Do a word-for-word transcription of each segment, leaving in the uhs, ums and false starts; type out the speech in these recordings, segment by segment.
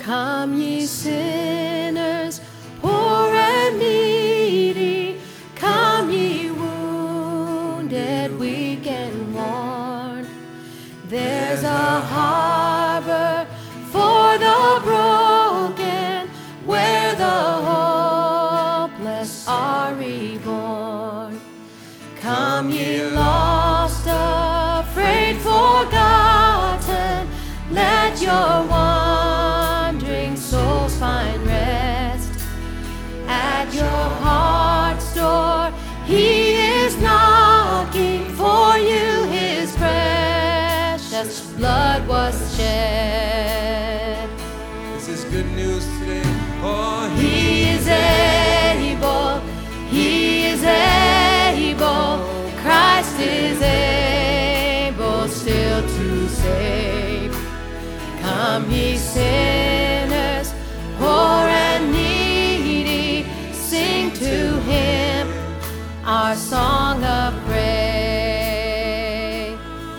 Come ye sinners, poor and needy, come ye wounded, weak and worn. There's a harbor for the broken, where the hopeless are reborn. Come ye lost, afraid, forgotten, let your wandering souls find rest. At your heart's door he is knocking, for you his precious blood was shed. This is good news today. Oh, he is able, he is able, Christ is able still to save. Come ye sinners, poor and needy, sing to him our song of praise.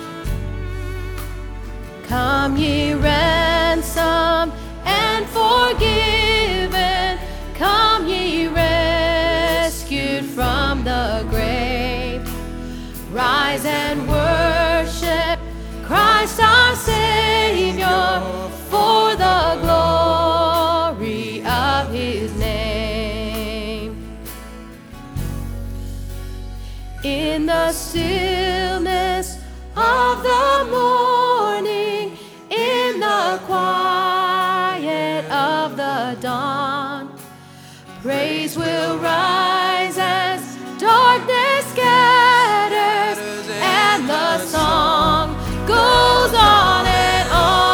Come ye ransomed and forgiven, come ye rescued from the grave. Rise and worship Christ our Savior, for the glory of his name. In the stillness of the morning, in the quiet of the dawn, praise will rise as darkness scatters, and the song goes on and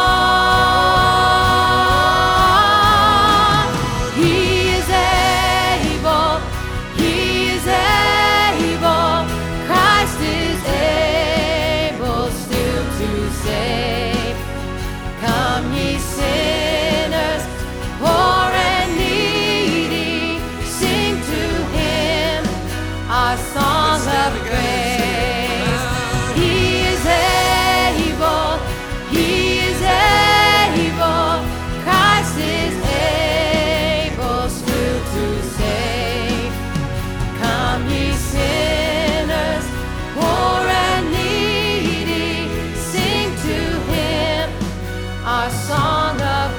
on. He is able, he is able, Christ is able still to save. Come ye sinners, poor and needy, sing to him our song of praise. He is able, he is able, Christ is able still to save. Come ye sinners, poor and needy, sing to him our song of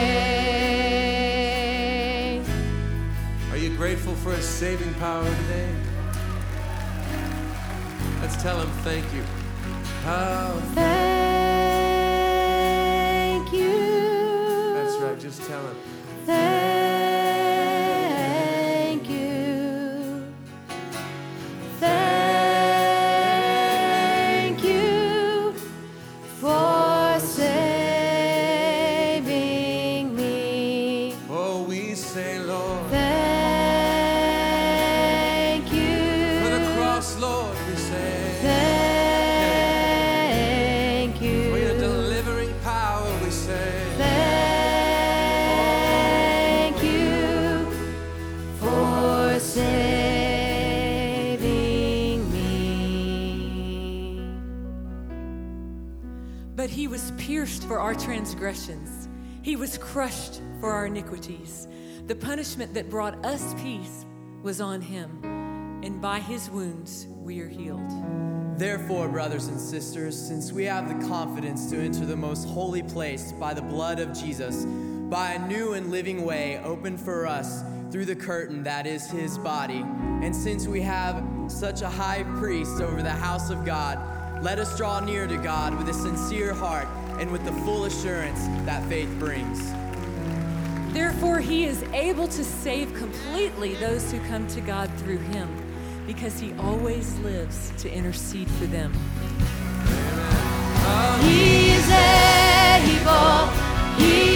praise. are you grateful for his saving power today? Let's tell him thank you. Oh, Thank you. that's right. Just tell him. Thank you. Thank you for saving me. Oh, we say, Lord, Thank you. for the cross, Lord, we say. Thank you. For your delivering power, we say. Thank you for saving me. But he was pierced for our transgressions. He was crushed for our iniquities. The punishment that brought us peace was on him, and by his wounds we are healed. Therefore, brothers and sisters, since we have the confidence to enter the most holy place by the blood of Jesus, by a new and living way opened for us through the curtain that is his body, and since we have such a high priest over the house of God, let us draw near to God with a sincere heart and with the full assurance that faith brings. Therefore, he is able to save completely those who come to God through him, because he always lives to intercede for them. He is able, he